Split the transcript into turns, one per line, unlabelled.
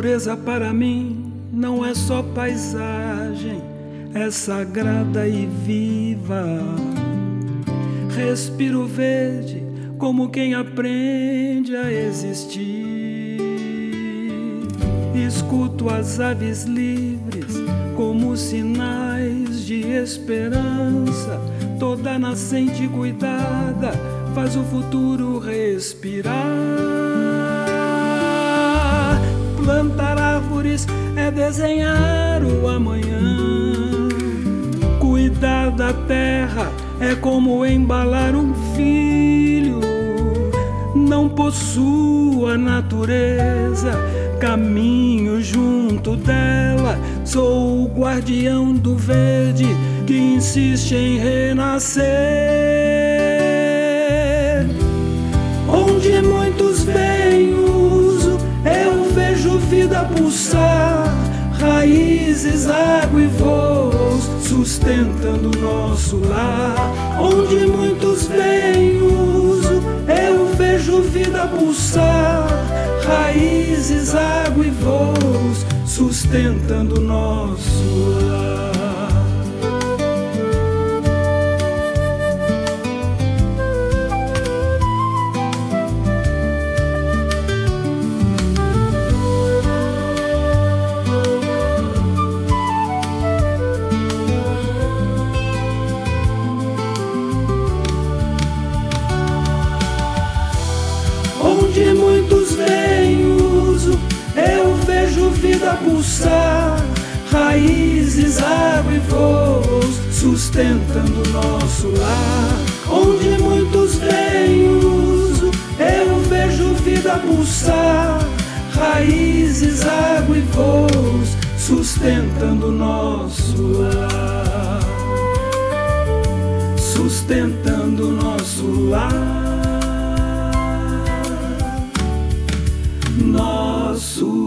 natureza para mim não é só paisagem, é sagrada e viva. Respiro verde como quem aprende a existir. Escuto as aves livres como sinais de esperança. Toda nascente cuidada faz o futuro respirar. Plantar árvores é desenhar o amanhã. Cuidar da terra é como embalar um filho. Não possuo a natureza, caminho junto dela. Sou o guardião do verde que insiste em renascer. Onde muitos veem uso, eu vejo vida pulsar. Raízes, água e voos sustentando nosso lar. Onde muitos veem uso, eu vejo vida pulsar. Raízes, água e voos sustentando nosso lar. Onde muitos veem uso, eu vejo vida pulsar. Raízes, água e voos sustentando nosso lar. Onde muitos veem uso, eu vejo vida pulsar. Raízes, água e voos sustentando nosso lar. Sustentando nosso lar. Nosso